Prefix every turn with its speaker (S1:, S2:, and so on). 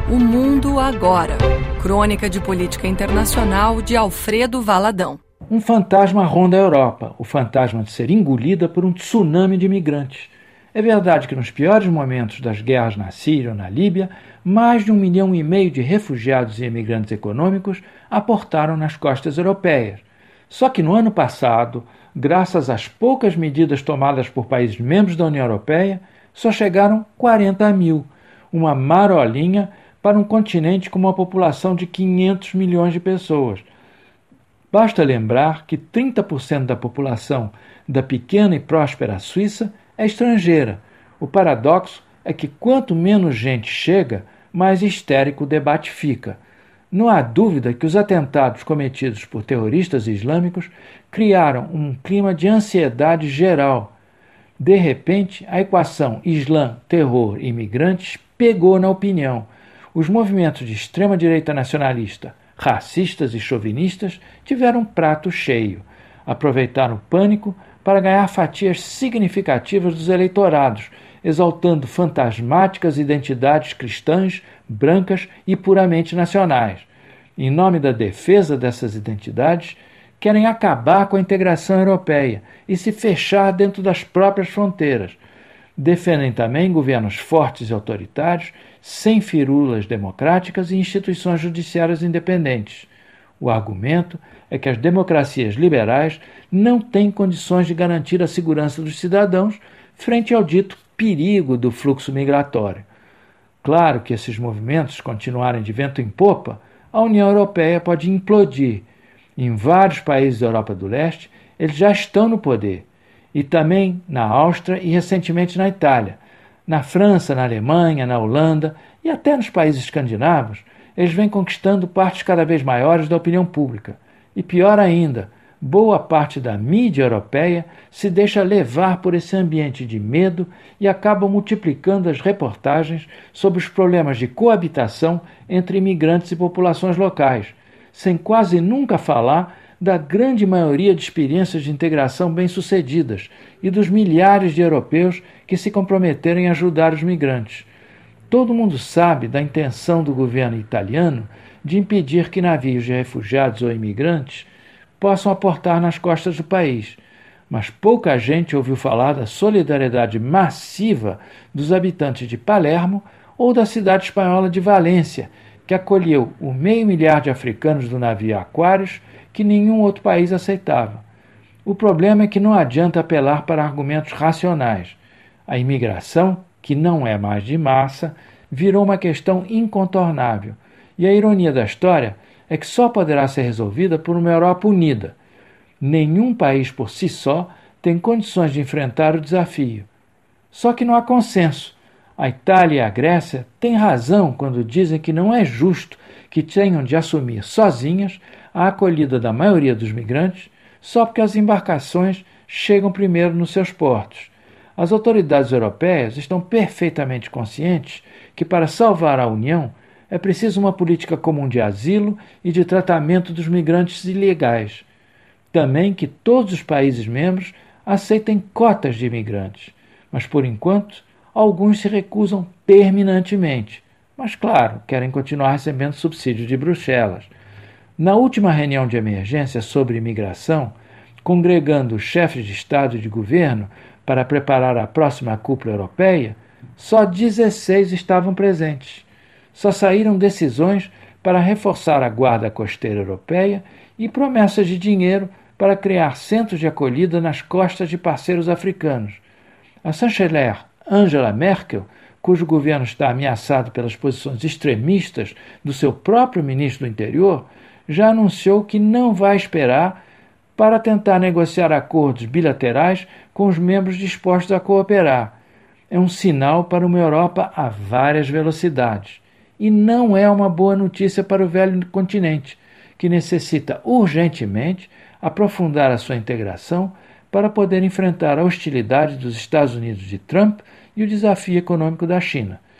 S1: O Mundo Agora. Crônica de política internacional de Alfredo Valadão.
S2: Um fantasma ronda a Europa, o fantasma de ser engolida por um tsunami de imigrantes. É verdade que nos piores momentos das guerras na Síria ou na Líbia, mais de 1,5 milhão de refugiados e imigrantes econômicos aportaram nas costas europeias. Só que no ano passado, graças às poucas medidas tomadas por países membros da União Europeia, só chegaram 40 mil, uma marolinha para um continente com uma população de 500 milhões de pessoas. Basta lembrar que 30% da população da pequena e próspera Suíça é estrangeira. O paradoxo é que quanto menos gente chega, mais histérico o debate fica. Não há dúvida que os atentados cometidos por terroristas islâmicos criaram um clima de ansiedade geral. De repente, a equação Islã, terror e imigrantes pegou na opinião. Os movimentos de extrema-direita nacionalista, racistas e chauvinistas tiveram um prato cheio. Aproveitaram o pânico para ganhar fatias significativas dos eleitorados, exaltando fantasmáticas identidades cristãs, brancas e puramente nacionais. Em nome da defesa dessas identidades, querem acabar com a integração europeia e se fechar dentro das próprias fronteiras. Defendem também governos fortes e autoritários, sem firulas democráticas e instituições judiciárias independentes. O argumento é que as democracias liberais não têm condições de garantir a segurança dos cidadãos frente ao dito perigo do fluxo migratório. Claro que esses movimentos continuarem de vento em popa, a União Europeia pode implodir. Em vários países da Europa do Leste, eles já estão no poder. E também na Áustria e recentemente na Itália. Na França, na Alemanha, na Holanda e até nos países escandinavos, eles vêm conquistando partes cada vez maiores da opinião pública. E pior ainda, boa parte da mídia europeia se deixa levar por esse ambiente de medo e acaba multiplicando as reportagens sobre os problemas de coabitação entre imigrantes e populações locais, sem quase nunca falar da grande maioria de experiências de integração bem-sucedidas e dos milhares de europeus que se comprometeram em ajudar os migrantes. Todo mundo sabe da intenção do governo italiano de impedir que navios de refugiados ou imigrantes possam aportar nas costas do país, mas pouca gente ouviu falar da solidariedade massiva dos habitantes de Palermo ou da cidade espanhola de Valência, que acolheu o 500 mil de africanos do navio Aquarius que nenhum outro país aceitava. O problema é que não adianta apelar para argumentos racionais. A imigração, que não é mais de massa, virou uma questão incontornável, e a ironia da história é que só poderá ser resolvida por uma Europa unida. Nenhum país por si só tem condições de enfrentar o desafio. Só que não há consenso. A Itália e a Grécia têm razão quando dizem que não é justo que tenham de assumir sozinhas a acolhida da maioria dos migrantes só porque as embarcações chegam primeiro nos seus portos. As autoridades europeias estão perfeitamente conscientes que para salvar a União é preciso uma política comum de asilo e de tratamento dos migrantes ilegais. Também que todos os países membros aceitem cotas de imigrantes, mas por enquanto alguns se recusam terminantemente, mas claro, querem continuar recebendo subsídios de Bruxelas. Na última reunião de emergência sobre imigração, congregando os chefes de Estado e de governo para preparar a próxima cúpula europeia, só 16 estavam presentes. Só saíram decisões para reforçar a guarda costeira europeia e promessas de dinheiro para criar centros de acolhida nas costas de parceiros africanos. A chanceler Angela Merkel, cujo governo está ameaçado pelas posições extremistas do seu próprio ministro do Interior, já anunciou que não vai esperar para tentar negociar acordos bilaterais com os membros dispostos a cooperar. É um sinal para uma Europa a várias velocidades. E não é uma boa notícia para o velho continente, que necessita urgentemente aprofundar a sua integração para poder enfrentar a hostilidade dos Estados Unidos de Trump e o desafio econômico da China.